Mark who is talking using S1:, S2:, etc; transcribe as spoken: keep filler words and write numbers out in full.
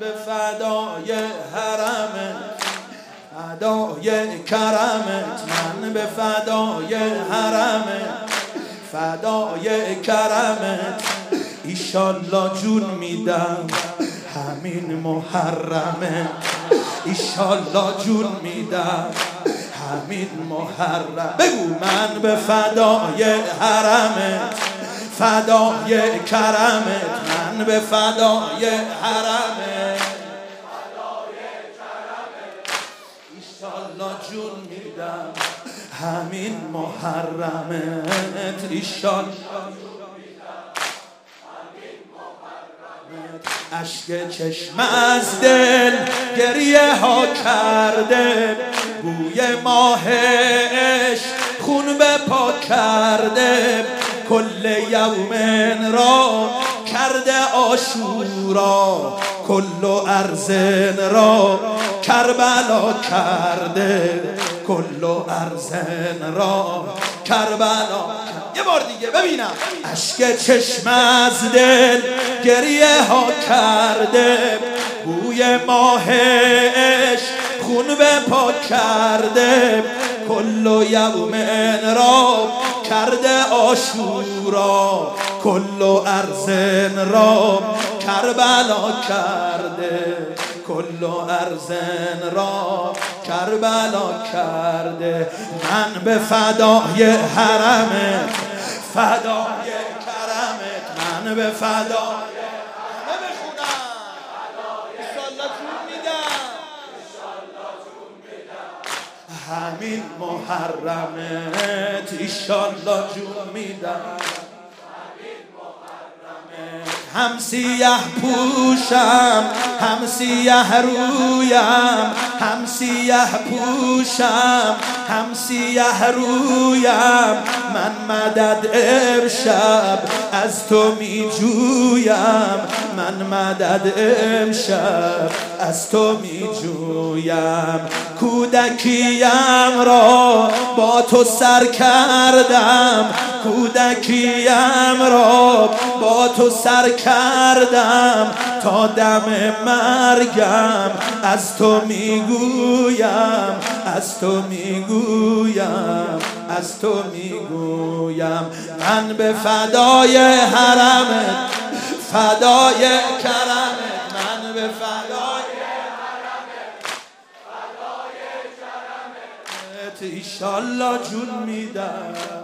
S1: به فدای حرمت، فدای کرمت، من به فدای حرمت، فدای کرمت. ایشالله جون میدم همین محرمه، ایشالله جون میدم همین محرم. بگو من به فدای حرمت، فدای کرمت، من به فدای حرمت، ایشالله جون میدم همین محرمت، ایشالله اشک چشم از دل گریه ها کرده، بوی ماه عشق خون به پا کرده، کل یومن را کرده آشورا، کل ارزن را کربلا کرده، کل ارزن را کربلا. یه بار دیگه ببینم. اشک چشم از دل گریه ها کرده، بوی ماه عشق خون به پا کرده، کل یومن را کرده آشورا، کل ارزن را کربلا کرده، کل ارزن را کربلا کرده. من به فدای حرمت، فدای کرمت، من به فدای همه بخونم ایشالله جون میدم، همین محرمت، ایشالله جون میدم. هم سیاه پوشم هم سیاه رویم، هم سیاه پوشم هم سیاه رویم، من مدد امشب از تو می جویم، من مدد امشب از تو می جویم. کودکیم را با تو سر کردم، کودکیم را با تو سر کردم، تا دم مرگم از تو میگویم، از تو میگویم، از تو میگویم. من به فدای حرمت، فدای کرمت، من به فدای حرمت، فدای کرمت، ایشالله جون میدم.